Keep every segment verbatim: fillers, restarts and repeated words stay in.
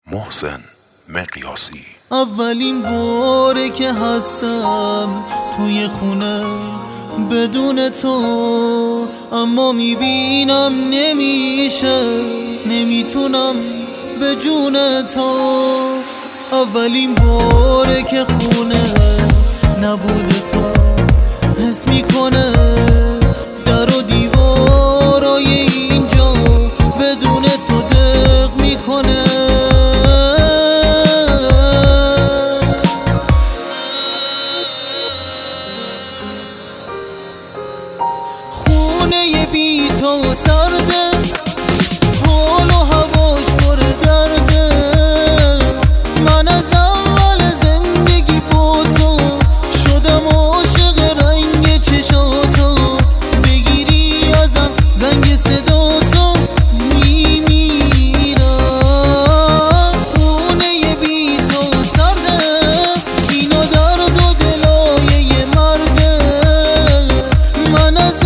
محسن مقیاسی. اولین باره که هستم توی خونه بدون تو، اما میبینم نمیشه، نمیتونم به جون تو. اولین باره که خونه نبود تو، حس میکنه در و دیوارای اینجا بدون تو دق میکنه. خونه بی تو سرده، حال و هواش پر درده. من از اول زندگی با تو شدم عاشق رنگ چشاتو. بگیری ازم زنگ صدا تو میمیرم. خونه بی تو سرده، اینا درد و دلای یه مرده. من از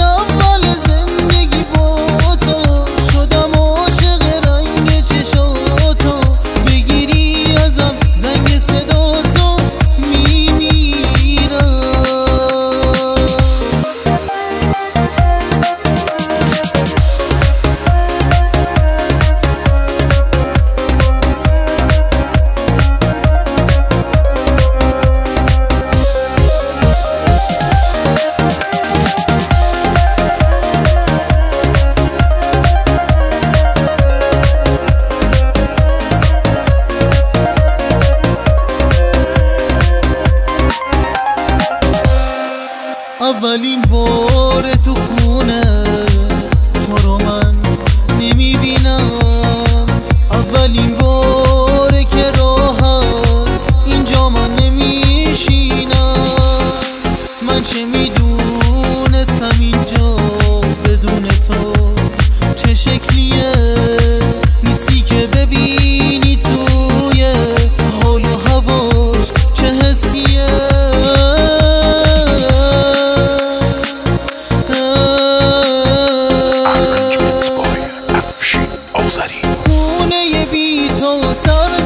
اولین بار تو خونه تو رو من نمیبینم. اولین باره که راحت اینجا من نمیشینم. من چه میدونستم اینجا بدون تو چه شکلیه. نیستی که ببینی توی حال و هواش چه حسیه. خونه بی تو سر